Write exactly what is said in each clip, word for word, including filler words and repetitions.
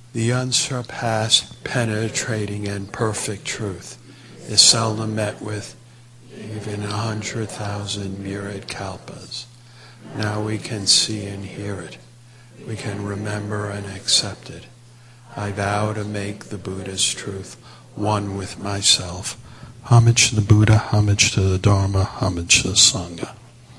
The unsurpassed, penetrating, and perfect truth is seldom met with even a hundred thousand myriad kalpas. Now we can see and hear it. We can remember and accept it. I vow to make the Buddha's truth one with myself. Homage to the Buddha, homage to the Dharma, homage to the Sangha.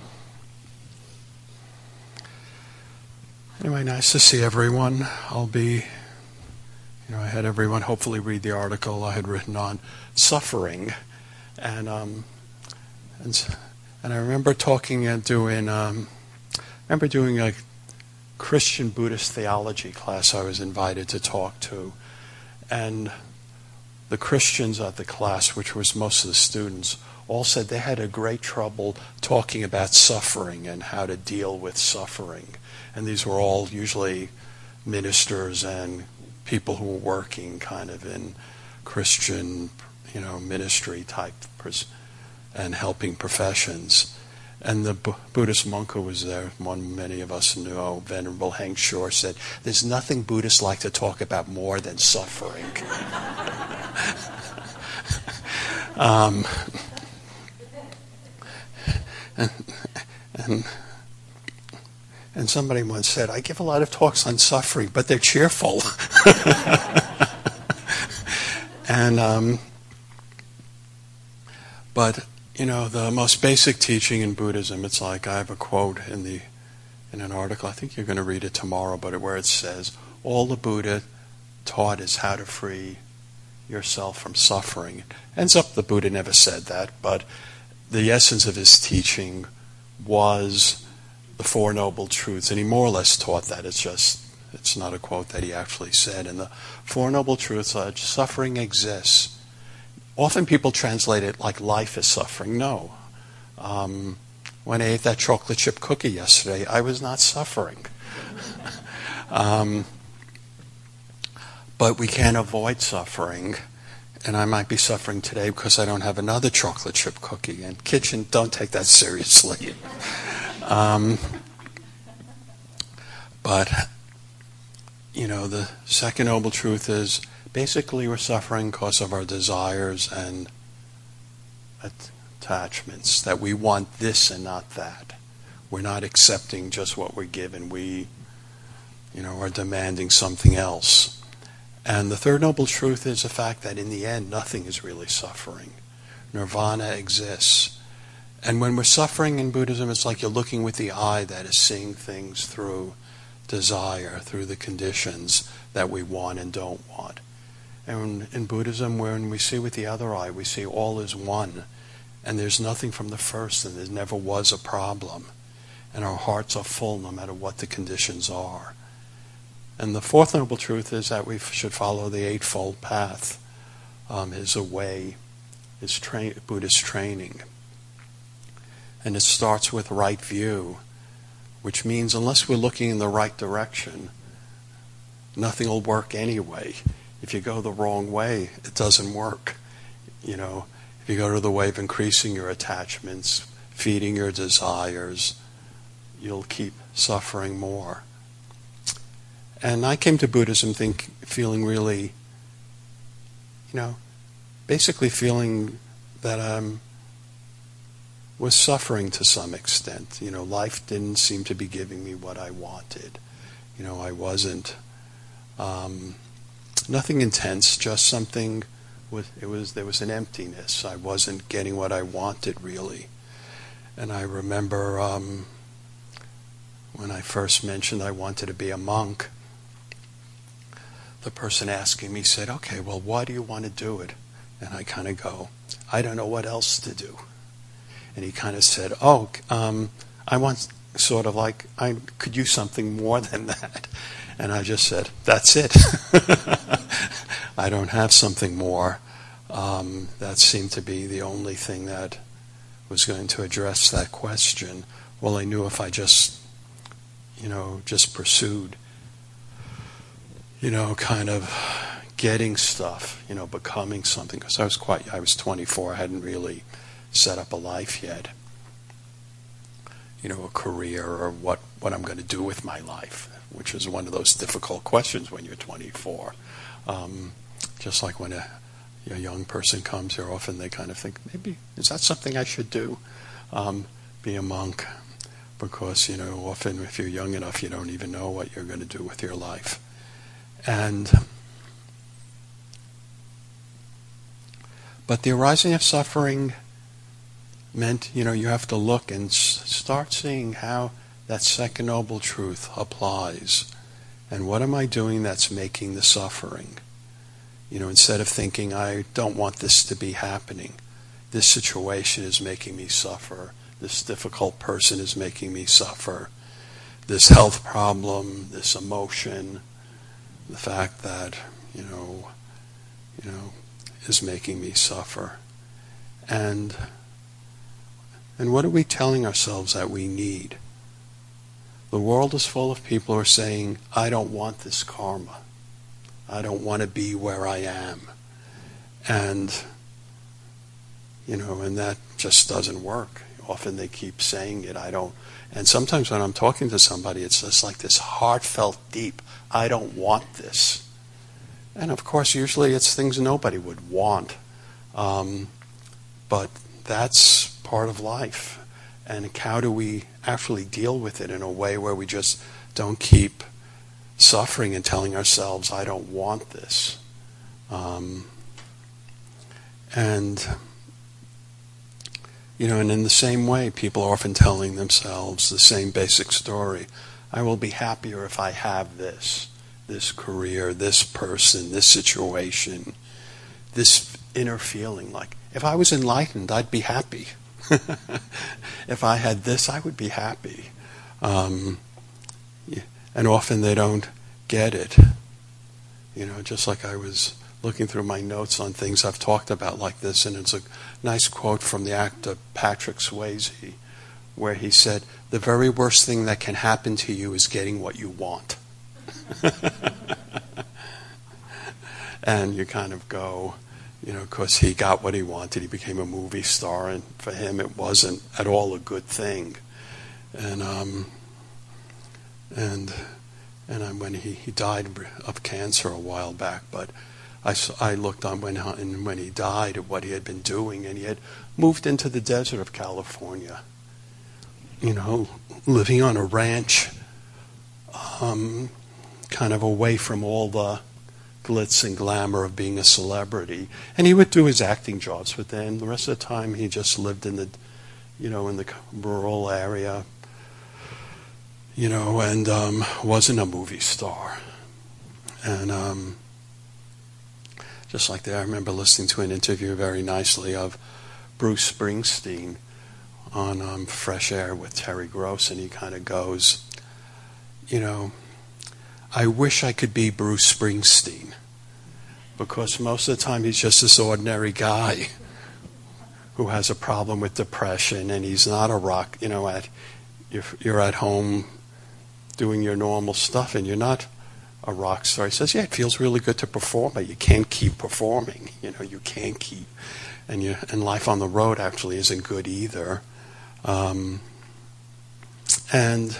Anyway, nice to see everyone. I'll be, you know, I had everyone hopefully read the article I had written on suffering. And um, and, and I remember talking and doing, um, I remember doing a Christian Buddhist theology class I was invited to talk to. And the Christians at the class, which was most of the students, all said they had a great trouble talking about suffering and how to deal with suffering. And these were all usually ministers and people who were working kind of in Christian, you know, ministry type pers- and helping professions. And the B- Buddhist monk who was there, one many of us know, Venerable Heng Shor, said, "There's nothing Buddhists like to talk about more than suffering." um, and, and And somebody once said, "I give a lot of talks on suffering, but they're cheerful." and um, but you know, the most basic teaching in Buddhism, it's like I have a quote in the in an article. I think you're going to read it tomorrow, but where it says, "All the Buddha taught is how to free yourself from suffering." It ends up the Buddha never said that, but the essence of his teaching was the Four Noble Truths, and he more or less taught that. It's just, it's not a quote that he actually said. And the Four Noble Truths are suffering exists. Often people translate it like life is suffering. No. Um, when I ate that chocolate chip cookie yesterday, I was not suffering. um, but we can't avoid suffering. And I might be suffering today because I don't have another chocolate chip cookie. And kitchen, don't take that seriously. Um, but, you know, the second noble truth is basically we're suffering because of our desires and attachments, that we want this and not that. We're not accepting just what we're given. We, you know, are demanding something else. And the third noble truth is the fact that in the end, nothing is really suffering. Nirvana exists. And when we're suffering in Buddhism, it's like you're looking with the eye that is seeing things through desire, through the conditions that we want and don't want. And in Buddhism, when we see with the other eye, we see all is one. And there's nothing from the first, and there never was a problem. And our hearts are full no matter what the conditions are. And the fourth noble truth is that we should follow the Eightfold Path. Um, is a way, is tra- Buddhist training. And it starts with right view, which means unless we're looking in the right direction, nothing will work anyway. If you go the wrong way, it doesn't work. You know, if you go to the way of increasing your attachments, feeding your desires, you'll keep suffering more. And I came to Buddhism think, feeling really, you know, basically feeling that I was suffering to some extent. You know, life didn't seem to be giving me what I wanted. You know, I wasn't, um, nothing intense, just something with, it was, there was an emptiness. I wasn't getting what I wanted really. And I remember um, when I first mentioned I wanted to be a monk, the person asking me said, "Okay, well, why do you want to do it?" And I kind of go, "I don't know what else to do." And he kind of said, "Oh, um, I want sort of like, I could use something more than that." And I just said, "That's it." I don't have something more. Um, that seemed to be the only thing that was going to address that question. Well, I knew if I just, you know, just pursued, you know, kind of getting stuff, you know, becoming something. Because I was quite, I was twenty-four, I hadn't really set up a life yet. You know, a career or what what I'm going to do with my life, which is one of those difficult questions when you're twenty-four. Um, just like when a, a young person comes here, often they kind of think, maybe, is that something I should do? Um, be a monk. Because, you know, often if you're young enough, you don't even know what you're going to do with your life. And, but the arising of suffering meant, you know, you have to look and s- start seeing how that second noble truth applies. And what am I doing that's making the suffering? You know, instead of thinking, I don't want this to be happening. This situation is making me suffer. This difficult person is making me suffer. This health problem, this emotion, the fact that, you know, you know, is making me suffer. And and what are we telling ourselves that we need? The world is full of people who are saying, I don't want this karma. I don't want to be where I am. And, you know, and that just doesn't work. Often they keep saying it, I don't, and sometimes when I'm talking to somebody, it's just like this heartfelt, deep, I don't want this. And of course, usually it's things nobody would want. Um, but that's part of life. And how do we actually deal with it in a way where we just don't keep suffering and telling ourselves, I don't want this. Um, and... You know, and in the same way, people are often telling themselves the same basic story. I will be happier if I have this, this career, this person, this situation, this inner feeling. Like, if I was enlightened, I'd be happy. If I had this, I would be happy. Um, and often they don't get it. You know, just like I was looking through my notes on things I've talked about like this, and it's a nice quote from the actor Patrick Swayze, where he said, the very worst thing that can happen to you is getting what you want. And you kind of go, you know, because he got what he wanted, he became a movie star, and for him it wasn't at all a good thing. And um, and and I, when he, he died of cancer a while back, but I, I looked on when, when he died at what he had been doing, and he had moved into the desert of California, you know, living on a ranch, um, kind of away from all the glitz and glamour of being a celebrity. And he would do his acting jobs, but then the rest of the time he just lived in the, you know, in the rural area, you know, and um, wasn't a movie star. And um, just like that, I remember listening to an interview very nicely of Bruce Springsteen on um, Fresh Air with Terry Gross, and he kind of goes, you know, I wish I could be Bruce Springsteen, because most of the time he's just this ordinary guy who has a problem with depression, and he's not a rock, you know, at you're, you're at home doing your normal stuff, and you're not a rock star. He says, yeah, it feels really good to perform, but you can't keep performing. You know, you can't keep, and you, and life on the road actually isn't good either. Um, and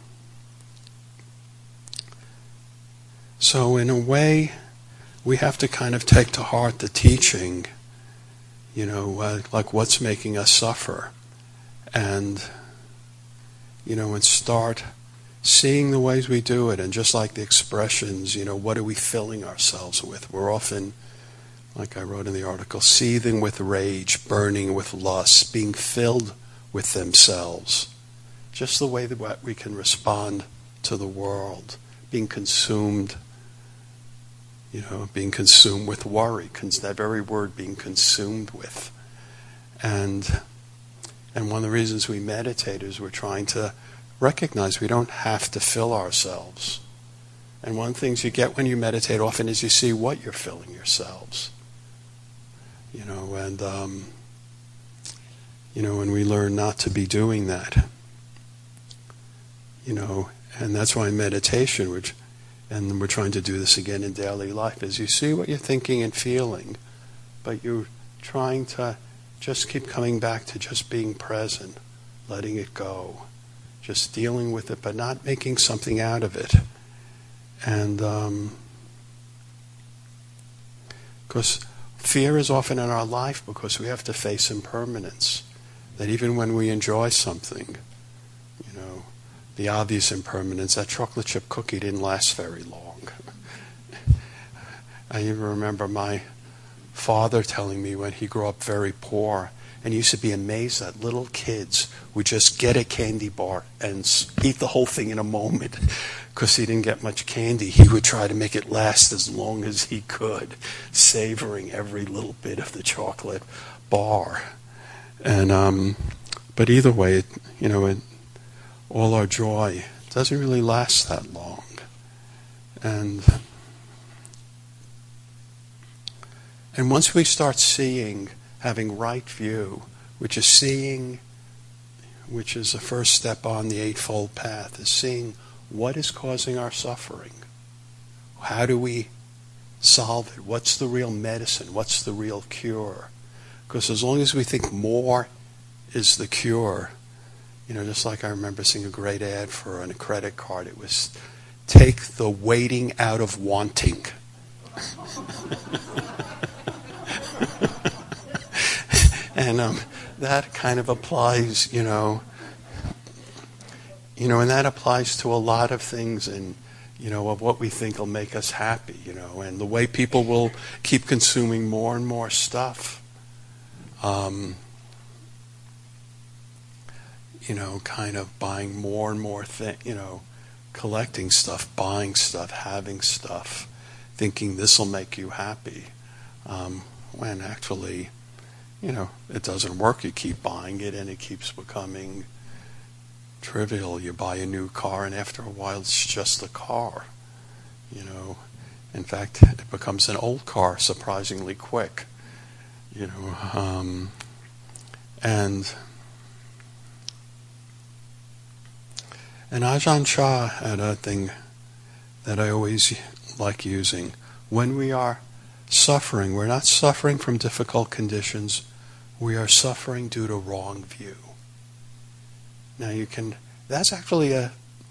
so in a way, we have to kind of take to heart the teaching, you know, uh, like what's making us suffer, and, you know, and start seeing the ways we do it. And just like the expressions, you know, what are we filling ourselves with? We're often, like I wrote in the article, seething with rage, burning with lust, being filled with themselves. Just the way that we can respond to the world, being consumed, you know, being consumed with worry, that very word, being consumed with. And and one of the reasons we meditate is we're trying to recognize we don't have to fill ourselves. And one of the things you get when you meditate often is you see what you're filling yourselves. You know, and, um, you know, and we learn not to be doing that. You know, and that's why meditation, which, and we're trying to do this again in daily life, is you see what you're thinking and feeling, but you're trying to just keep coming back to just being present, letting it go. just dealing with it, but not making something out of it. And because um, fear is often in our life because we have to face impermanence. That even when we enjoy something, you know, the obvious impermanence, that chocolate chip cookie didn't last very long. I even remember my father telling me when he grew up very poor, and he used to be amazed that little kids would just get a candy bar and eat the whole thing in a moment. Because he didn't get much candy, he would try to make it last as long as he could, savoring every little bit of the chocolate bar. And um, but either way, it, you know, it, all our joy doesn't really last that long. And and once we start seeing, having right view, which is seeing, which is the first step on the Eightfold Path, is seeing what is causing our suffering. How do we solve it? What's the real medicine? What's the real cure? Because as long as we think more is the cure, you know, just like I remember seeing a great ad for a credit card, it was take the waiting out of wanting. And um, that kind of applies, you know, you know, and that applies to a lot of things, and you know, of what we think will make us happy, you know, and the way people will keep consuming more and more stuff. Um, you know, kind of buying more and more things, you know, collecting stuff, buying stuff, having stuff, thinking this will make you happy, um, when actually, you know, it doesn't work. You keep buying it and it keeps becoming trivial. You buy a new car and after a while it's just a car, you know. In fact, it becomes an old car surprisingly quick, you know. Um, and and Ajahn Chah had a thing that I always like using. When we are suffering, we're not suffering from difficult conditions, we are suffering due to wrong view. Now you can, that's actually a,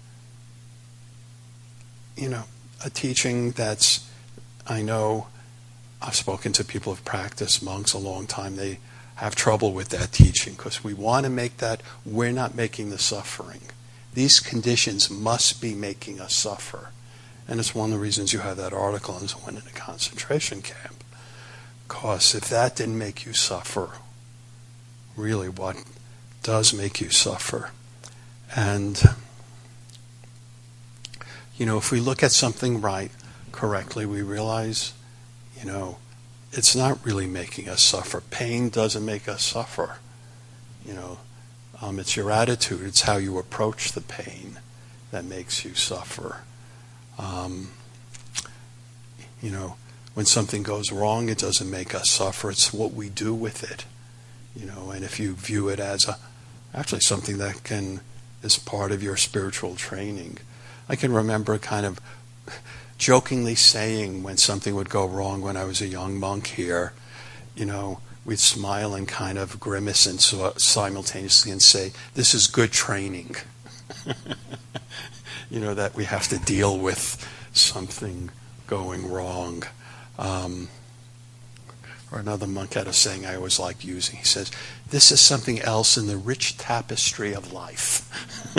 you know, a teaching that's, I know, I've spoken to people who've practiced, monks a long time, they have trouble with that teaching because we want to make that, we're not making the suffering. These conditions must be making us suffer. And it's one of the reasons you have that article on someone in a concentration camp. Because if that didn't make you suffer, really what does make you suffer? And, you know, if we look at something right, correctly, we realize, you know, it's not really making us suffer. Pain doesn't make us suffer. You know, um, it's your attitude, it's how you approach the pain that makes you suffer. Um, you know, when something goes wrong, it doesn't make us suffer. It's what we do with it. You know, and if you view it as a, actually something that can, is part of your spiritual training. I can remember kind of jokingly saying when something would go wrong when I was a young monk here, you know, we'd smile and kind of grimace and so, simultaneously and say, this is good training. You know, that we have to deal with something going wrong. Um, or another monk had a saying I always like using. He says, this is something else in the rich tapestry of life.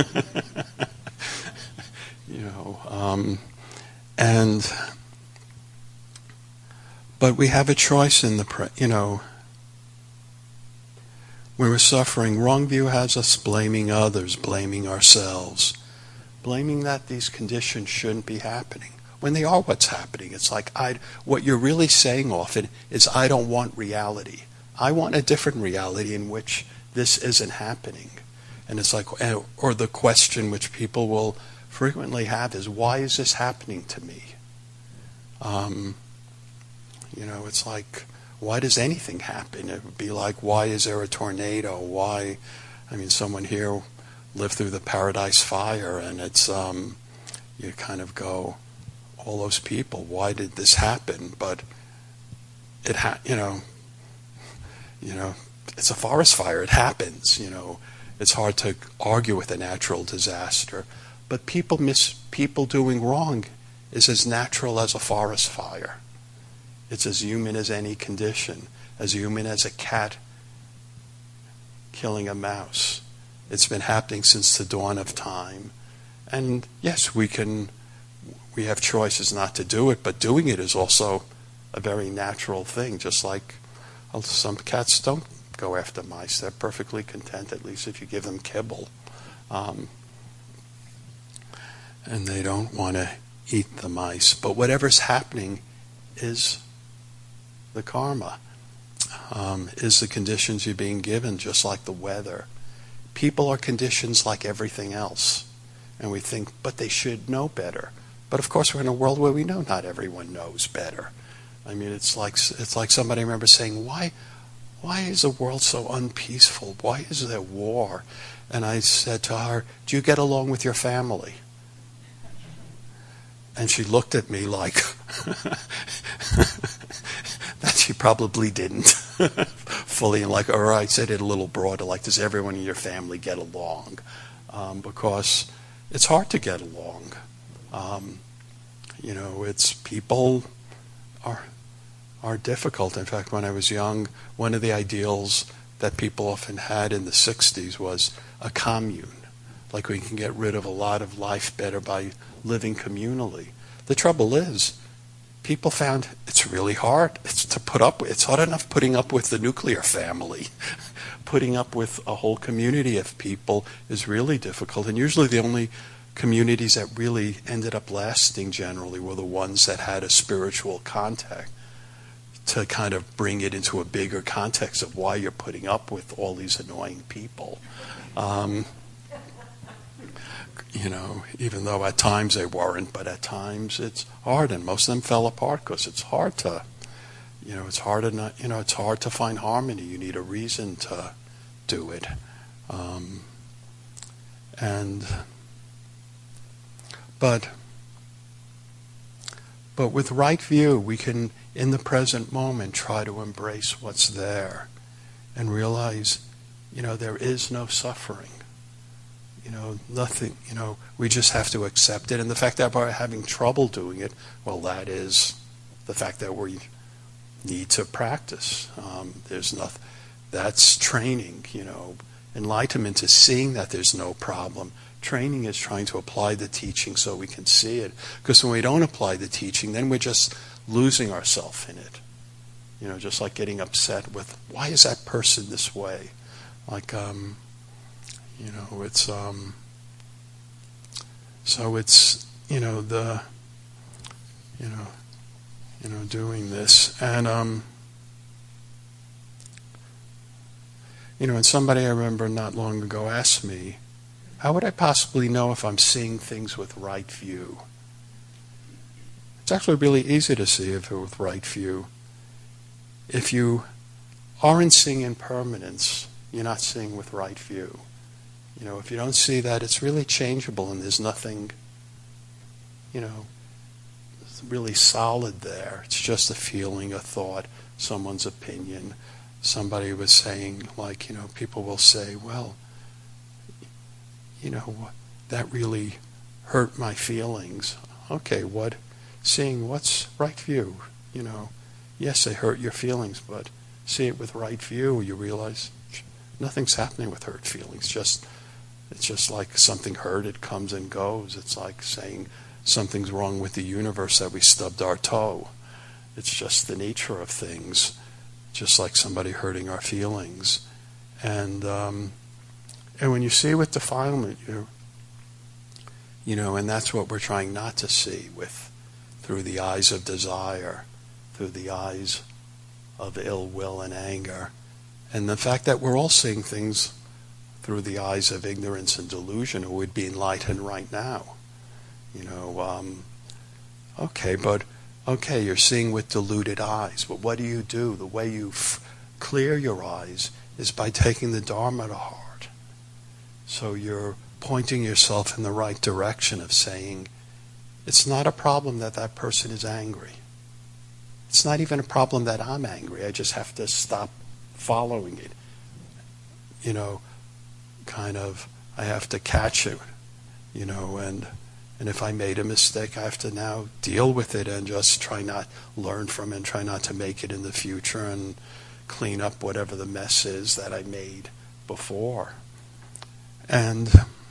You know, um, and, but we have a choice in the, pre- you know, when we're suffering, wrong view has us blaming others, blaming ourselves. Blaming that these conditions shouldn't be happening. When they are what's happening, it's like, I, what you're really saying often is, I don't want reality. I want a different reality in which this isn't happening. And it's like, or the question which people will frequently have is, why is this happening to me? Um, you know, it's like, why does anything happen? It would be like, why is there a tornado? Why, I mean, someone here lived through the Paradise Fire, and it's, um, you kind of go, all those people, why did this happen? But it ha- you know, you know, it's a forest fire, it happens, you know, it's hard to argue with a natural disaster. But people miss people doing wrong is as natural as a forest fire. It's as human as any condition, as human as a cat killing a mouse. It's been happening since the dawn of time. And yes, we can, we have choices not to do it, but doing it is also a very natural thing, just like some cats don't go after mice. They're perfectly content, at least if you give them kibble. Um, and they don't want to eat the mice. But whatever's happening is the karma, um, is the conditions you're being given, just like the weather. People are conditions like everything else. And we think, but they should know better. But of course we're in a world where we know not everyone knows better. I mean, it's like it's like somebody, I remember saying, why why is the world so unpeaceful? Why is there war? And I said to her, do you get along with your family? And she looked at me like that she probably didn't fully. And like, or I said it a little broader, like, does everyone in your family get along? Um, because it's hard to get along. Um, you know, it's people are are difficult. In fact, when I was young, one of the ideals that people often had in the sixties was a commune. Like, we can get rid of a lot of life better by living communally. The trouble is, people found it's really hard. It's to put up with. It's hard enough putting up with the nuclear family. Putting up with a whole community of people is really difficult. And usually the only communities that really ended up lasting generally were the ones that had a spiritual contact, to kind of bring it into a bigger context of why you're putting up with all these annoying people. Um, you know, even though at times they weren't, but at times it's hard, and most of them fell apart because it's hard to, you know, it's hard to not, you know, it's hard to find harmony. You need a reason to do it, um, and but but with right view, we can, in the present moment, try to embrace what's there, and realize, you know, there is no suffering. You know, nothing, you know, we just have to accept it. And the fact that we're having trouble doing it, well, that is the fact that we need to practice. Um, there's nothing, that's training, you know. Enlightenment is seeing that there's no problem. Training is trying to apply the teaching so we can see it. Because when we don't apply the teaching, then we're just losing ourselves in it. You know, just like getting upset with, why is that person this way? Like, um... You know, it's, um, so it's, you know, the, you know, you know, doing this. And, um, you know, and somebody I remember not long ago asked me, how would I possibly know if I'm seeing things with right view? It's actually really easy to see if it's with right view. If you aren't seeing impermanence, you're not seeing with right view. You know, if you don't see that, it's really changeable and there's nothing, you know, really solid there. It's just a feeling, a thought, someone's opinion. Somebody was saying, like, you know, people will say, well, you know, that really hurt my feelings. Okay, what, seeing what's right view, you know. Yes, they hurt your feelings, but see it with right view, you realize nothing's happening with hurt feelings, just It's just like something hurt, it comes and goes. It's like saying something's wrong with the universe that we stubbed our toe. It's just the nature of things, just like somebody hurting our feelings. And um, and when you see with defilement, you you know, and that's what we're trying not to see with through the eyes of desire, through the eyes of ill will and anger. And the fact that we're all seeing things through the eyes of ignorance and delusion, who would be enlightened right now. You know, um, okay, but, okay, you're seeing with deluded eyes, but what do you do? The way you f- clear your eyes is by taking the Dharma to heart. So you're pointing yourself in the right direction of saying, it's not a problem that that person is angry. It's not even a problem that I'm angry. I just have to stop following it. You know, kind of, I have to catch it, you know, and and if I made a mistake, I have to now deal with it and just try not, learn from it and try not to make it in the future and clean up whatever the mess is that I made before. And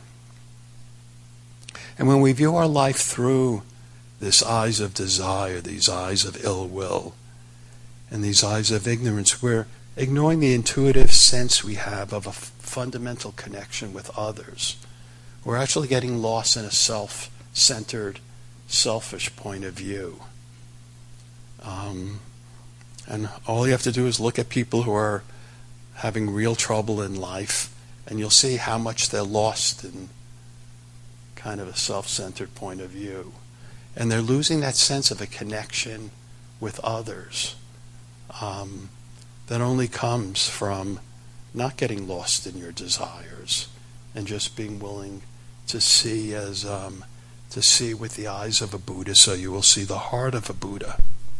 and when we view our life through these eyes of desire, these eyes of ill will, and these eyes of ignorance, we're ignoring the intuitive sense we have of a f- fundamental connection with others. We're actually getting lost in a self-centered, selfish point of view. Um, and all you have to do is look at people who are having real trouble in life, and you'll see how much they're lost in kind of a self-centered point of view. And they're losing that sense of a connection with others um, that only comes from not getting lost in your desires and just being willing to see as um, to see with the eyes of a Buddha, so you will see the heart of a Buddha.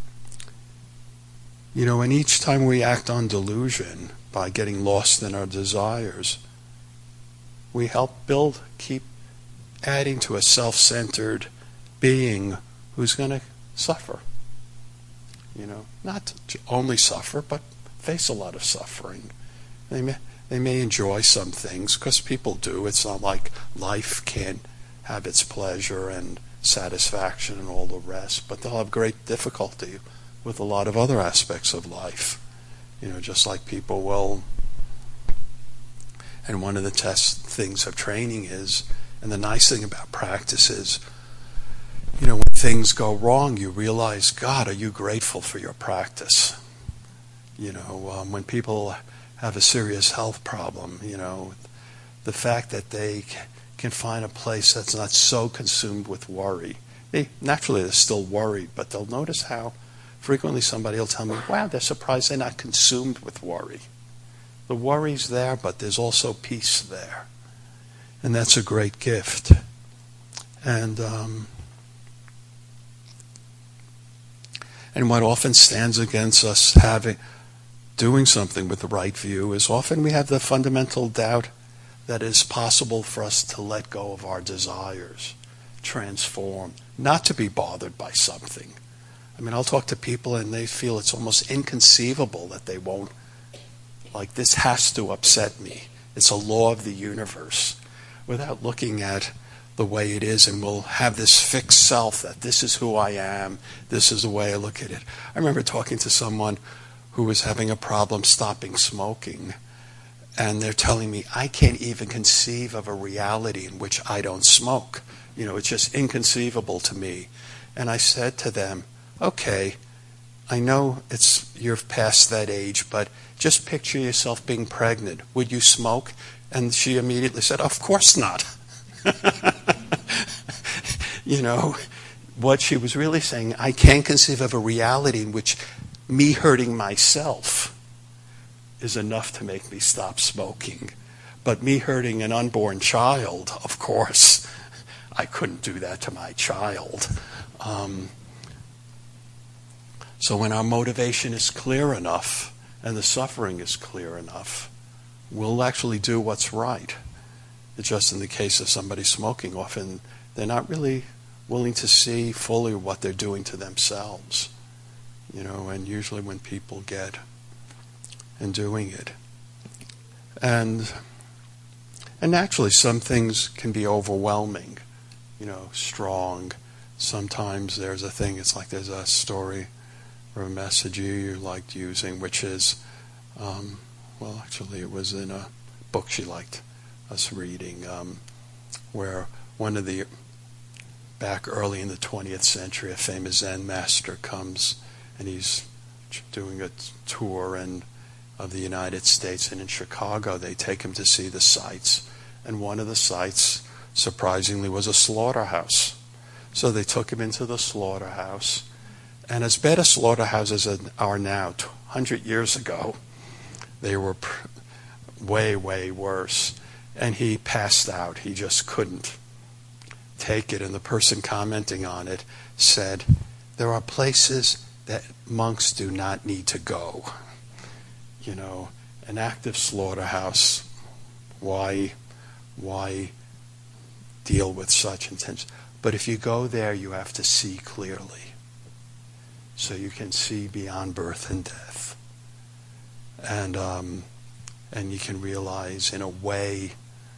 You know, and each time we act on delusion by getting lost in our desires, we help build, keep adding to a self-centered being who's going to suffer. You know, not to only suffer, but face a lot of suffering. They may, they may enjoy some things, because people do. It's not like life can't have its pleasure and satisfaction and all the rest, but they'll have great difficulty with a lot of other aspects of life. You know, just like people will. And one of the test things of training is, and the nice thing about practice is, you know, when things go wrong, you realize, God, are you grateful for your practice? You know, um, when people have a serious health problem, you know, the fact that they can find a place that's not so consumed with worry. They, naturally, they're still worried, but they'll notice how frequently somebody will tell me, wow, they're surprised they're not consumed with worry. The worry's there, but there's also peace there. And that's a great gift. And um, and what often stands against us having doing something with the right view is often we have the fundamental doubt that it is possible for us to let go of our desires, transform, not to be bothered by something. I mean, I'll talk to people and they feel it's almost inconceivable that they won't, like, this has to upset me. It's a law of the universe, without looking at the way it is, and we'll have this fixed self that this is who I am, this is the way I look at it. I remember talking to someone who was having a problem stopping smoking, and they're telling me, I can't even conceive of a reality in which I don't smoke. You know, it's just inconceivable to me. And I said to them, okay, I know it's you're past that age, but just picture yourself being pregnant. Would you smoke? And she immediately said, of course not. You know, what she was really saying, I can't conceive of a reality in which me hurting myself is enough to make me stop smoking. But me hurting an unborn child, of course, I couldn't do that to my child. Um, so when our motivation is clear enough and the suffering is clear enough, we'll actually do what's right. It's just in the case of somebody smoking, often they're not really willing to see fully what they're doing to themselves. You know, and usually when people get and doing it. And and naturally some things can be overwhelming, you know, strong. Sometimes there's a thing, it's like there's a story or a message you liked using, which is, um, well, actually it was in a book she liked us reading, um, where one of the, back early in the twentieth century, a famous Zen master comes and he's doing a tour and of the United States, and in Chicago they take him to see the sights, and one of the sights, surprisingly, was a slaughterhouse. So they took him into the slaughterhouse, and as bad as slaughterhouses are now, one hundred years ago, they were pr- way, way worse, and he passed out. He just couldn't take it, and the person commenting on it said, there are places that monks do not need to go. You know, an active slaughterhouse, why why deal with such intense? But if you go there, you have to see clearly. So you can see beyond birth and death. And um, and you can realize in a way,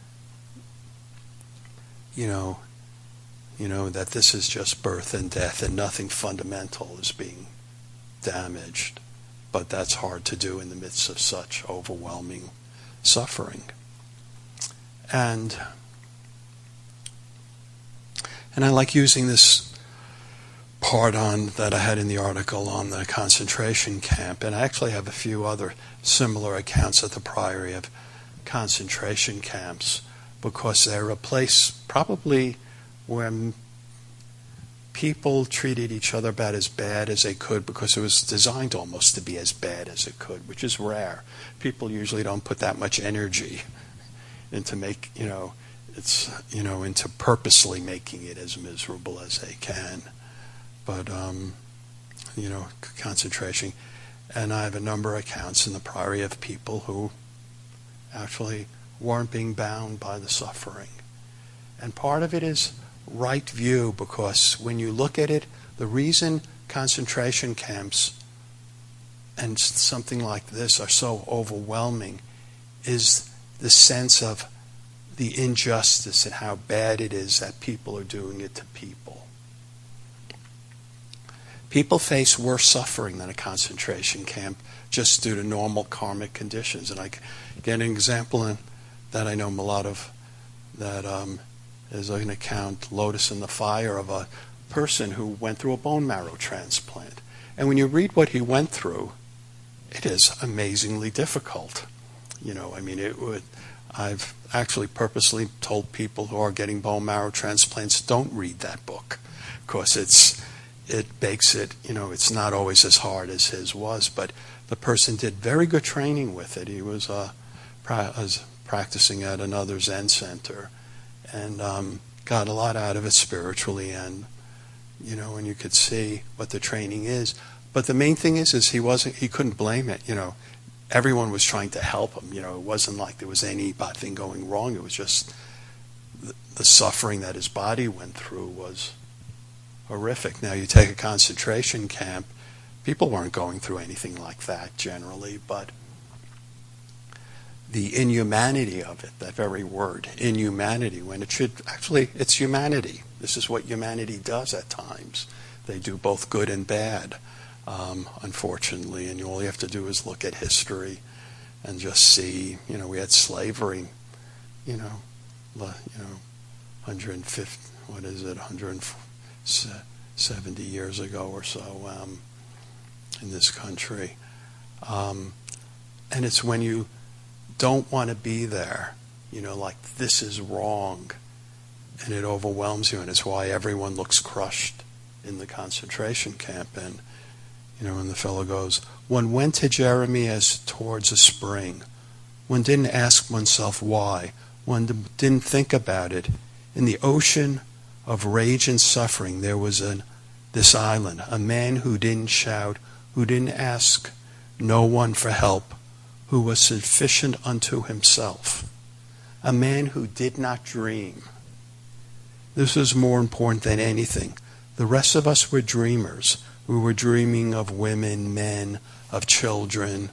you know, you know, that this is just birth and death and nothing fundamental is being damaged. But that's hard to do in the midst of such overwhelming suffering. And and I like using this part on that I had in the article on the concentration camp, and I actually have a few other similar accounts at the Priory of concentration camps, because they're a place probably where people treated each other about as bad as they could, because it was designed almost to be as bad as it could, which is rare. People usually don't put that much energy into make, you know, it's, you know, into purposely making it as miserable as they can. But, um, you know, concentration. And I have a number of accounts in the Priory of people who actually weren't being bound by the suffering. And part of it is right view, because when you look at it, the reason concentration camps and something like this are so overwhelming is the sense of the injustice and how bad it is that people are doing it to people. People face worse suffering than a concentration camp just due to normal karmic conditions. And I get an example in, that I know a lot of, that um, is an account, Lotus in the Fire, of a person who went through a bone marrow transplant. And when you read what he went through, it is amazingly difficult. You know, I mean, it would. I've actually purposely told people who are getting bone marrow transplants, don't read that book, because it's it makes it, you know, it's not always as hard as his was, but the person did very good training with it. He was, uh, pra- was practicing at another Zen center, and um, got a lot out of it spiritually, and, you know, and you could see what the training is. But the main thing is, is he wasn't, he couldn't blame it, you know. Everyone was trying to help him, you know. It wasn't like there was anything going wrong. It was just the, the suffering that his body went through was horrific. Now, you take a concentration camp, people weren't going through anything like that generally, but the inhumanity of it, that very word, inhumanity, when it should, actually, it's humanity. This is what humanity does at times. They do both good and bad, um, unfortunately, and all you have to do is look at history and just see, you know, we had slavery, you know, you know, one hundred fifty, what is it, one hundred seventy years ago or so um, in this country. Um, and it's when you don't want to be there, you know, like this is wrong, and it overwhelms you, and it's why everyone looks crushed in the concentration camp. And, you know, and the fellow goes, one went to Jeremy as towards a spring. One didn't ask oneself why. One didn't think about it. In the ocean of rage and suffering, there was an, this island, a man who didn't shout, who didn't ask no one for help, who was sufficient unto himself, a man who did not dream. This was more important than anything. The rest of us were dreamers. We were dreaming of women, men, of children,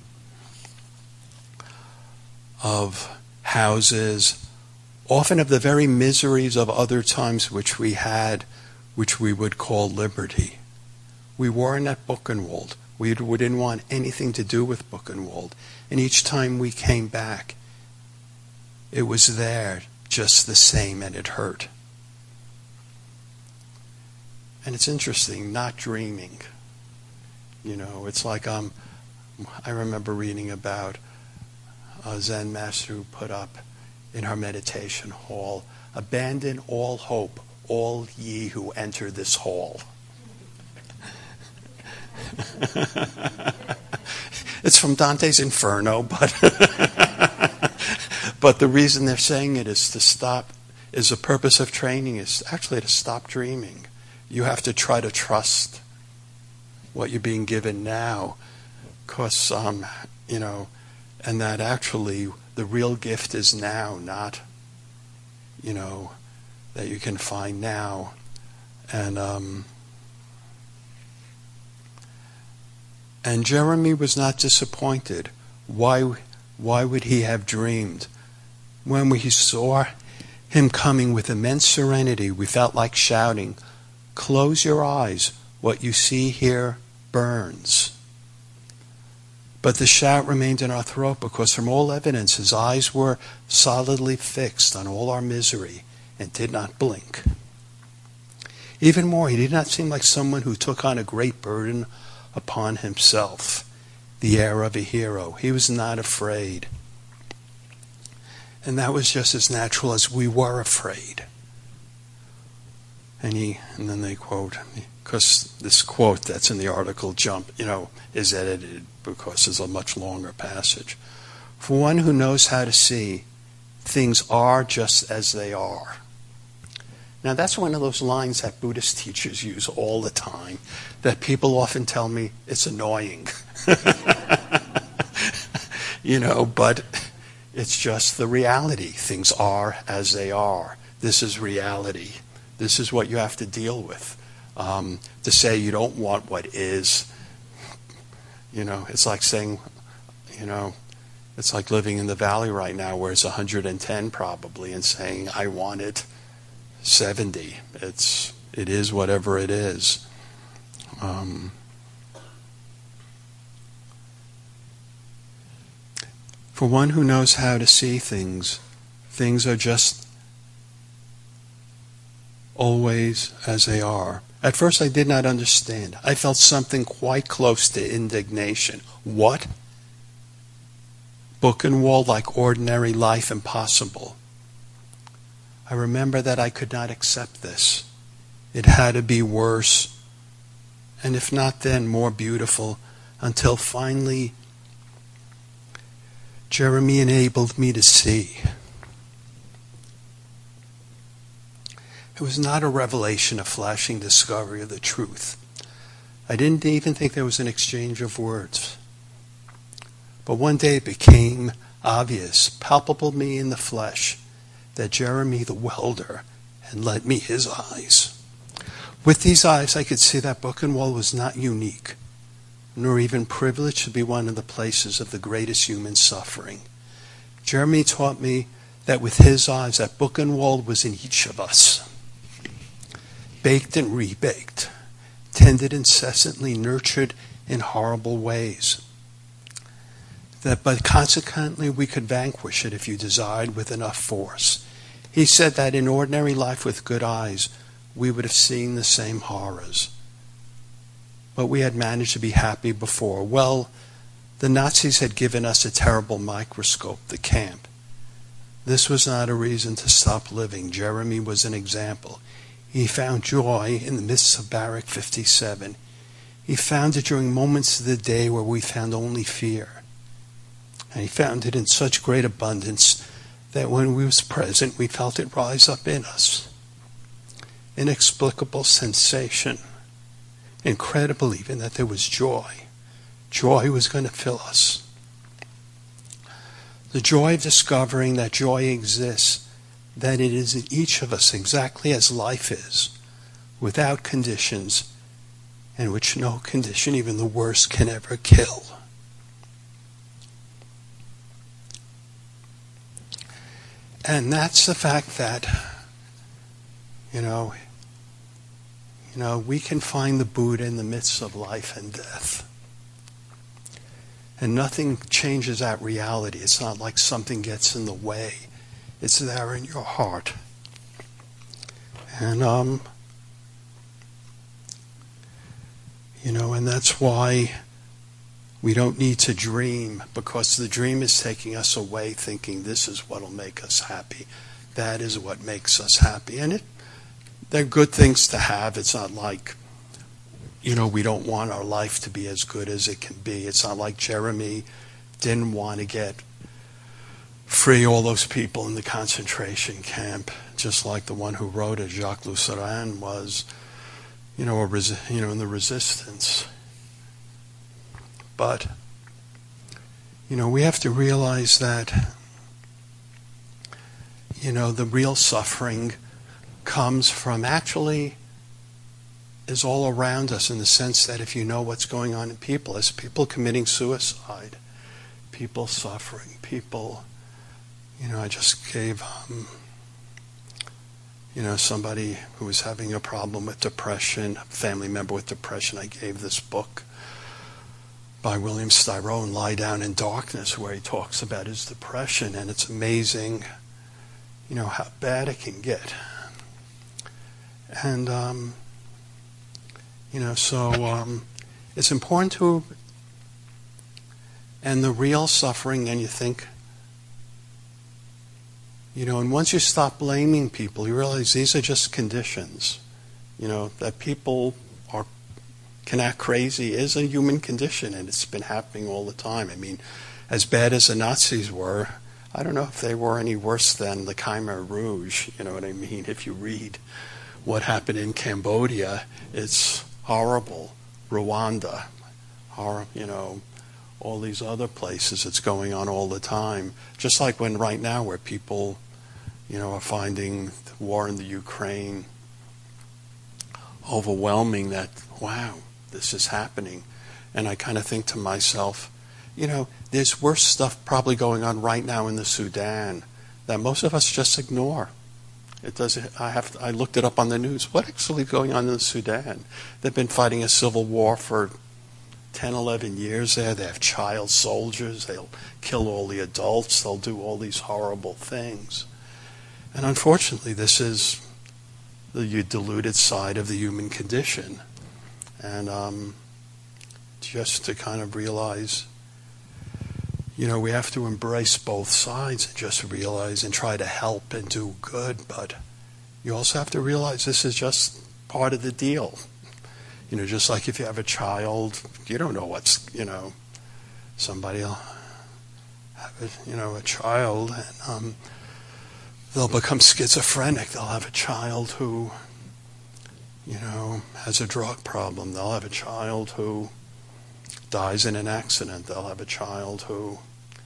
of houses, often of the very miseries of other times which we had, which we would call liberty. We weren't at Buchenwald. We didn't want anything to do with Buchenwald. And each time we came back, it was there just the same, and it hurt. And it's interesting, not dreaming. You know, it's like um, I remember reading about a Zen master who put up in her meditation hall, abandon all hope, all ye who enter this hall. It's from Dante's Inferno, but but the reason they're saying it is to stop, is the purpose of training is actually to stop dreaming. You have to try to trust what you're being given now, because, um, you know, and that actually the real gift is now, not you know, that you can find now. And um, and Jeremy was not disappointed. Why why would he have dreamed? When we saw him coming with immense serenity, we felt like shouting, "Close your eyes. What you see here burns." But the shout remained in our throat because from all evidence his eyes were solidly fixed on all our misery and did not blink. Even more, he did not seem like someone who took on a great burden upon himself, the air of a hero. He was not afraid. And that was just as natural as we were afraid. And he, and then they quote, because this quote that's in the article, Jump, you know, is edited because it's a much longer passage. For one who knows how to see, things are just as they are. Now that's one of those lines that Buddhist teachers use all the time, that people often tell me it's annoying. You know, but it's just the reality. Things are as they are. This is reality. This is what you have to deal with. Um, to say you don't want what is, you know, it's like saying, you know, it's like living in the valley right now where it's one hundred ten probably, and saying I want it seventy. It's it is whatever it is. Um, for one who knows how to see things, things are just always as they are. At first I did not understand. I felt something quite close to indignation. What? Book and wall like ordinary life impossible. I remember that I could not accept this. It had to be worse, and if not then, more beautiful, until finally Jeremy enabled me to see. It was not a revelation, a flashing discovery of the truth. I didn't even think there was an exchange of words. But one day it became obvious, palpable to me in the flesh, that Jeremy the welder had lent me his eyes. With these eyes I could see that Book and Wall was not unique, nor even privileged to be one of the places of the greatest human suffering. Jeremy taught me that with his eyes that Book and Wall was in each of us. Baked and rebaked, tended incessantly, nurtured in horrible ways. That, but consequently we could vanquish it if you desired with enough force. He said that in ordinary life with good eyes, we would have seen the same horrors. But we had managed to be happy before. Well, the Nazis had given us a terrible microscope, the camp. This was not a reason to stop living. Jeremy was an example. He found joy in the midst of Barrack fifty-seven. He found it during moments of the day where we found only fear. And he found it in such great abundance that when we was present, we felt it rise up in us. Inexplicable sensation. Incredible even that there was joy. Joy was going to fill us. The joy of discovering that joy exists, that it is in each of us exactly as life is, without conditions, and which no condition, even the worst, can ever kill. And that's the fact that, you know, you know, we can find the Buddha in the midst of life and death. And nothing changes that reality. It's not like something gets in the way. It's there in your heart. And, um, you know, and that's why we don't need to dream, because the dream is taking us away thinking this is what will make us happy. That is what makes us happy. And it, they're good things to have. It's not like, you know, we don't want our life to be as good as it can be. It's not like Jeremy didn't want to get free all those people in the concentration camp, just like the one who wrote it, Jacques Lucien, was, you know, a resi- you know, in the resistance. But, you know, we have to realize that, you know, the real suffering comes from actually is all around us, in the sense that if you know what's going on in people, as people committing suicide, people suffering, people, you know, I just gave, um, you know, somebody who was having a problem with depression, a family member with depression, I gave this book by William Styron, Lie Down in Darkness, where he talks about his depression, and it's amazing, you know, how bad it can get. And, um, you know, so um, it's important to, and the real suffering, and you think, you know, and once you stop blaming people, you realize these are just conditions. You know, that people are can act crazy is a human condition, and it's been happening all the time. I mean, as bad as the Nazis were, I don't know if they were any worse than the Khmer Rouge, you know what I mean? If you read what happened in Cambodia, it's horrible. Rwanda, hor- you know, all these other places, it's going on all the time. Just like when right now where people, you know, are finding the war in the Ukraine overwhelming, that, wow, this is happening. And I kind of think to myself, you know, there's worse stuff probably going on right now in the Sudan that most of us just ignore. It does. I have. To, I looked it up on the news. What actually is going on in the Sudan? They've been fighting a civil war for ten, eleven years there. They have child soldiers. They'll kill all the adults. They'll do all these horrible things. And unfortunately, this is the diluted side of the human condition. And um, just to kind of realize, you know, we have to embrace both sides and just realize and try to help and do good. But you also have to realize this is just part of the deal. You know, just like if you have a child, you don't know what's, you know, somebody will have, a, you know, a child and um, they'll become schizophrenic. They'll have a child who, you know, has a drug problem. They'll have a child who dies in an accident. They'll have a child who,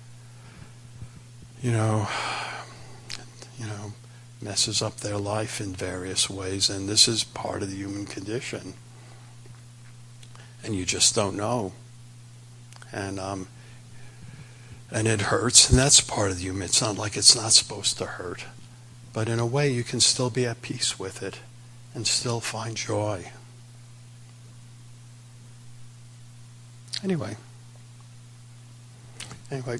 you know, you know, messes up their life in various ways. And this is part of the human condition. And you just don't know. And um, and it hurts, and that's part of the human. It's not like it's not supposed to hurt. But in a way, you can still be at peace with it and still find joy. Anyway. Anyway.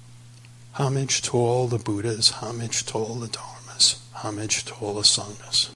Homage to all the Buddhas, homage to all the Dharmas, homage to all the Sanghas.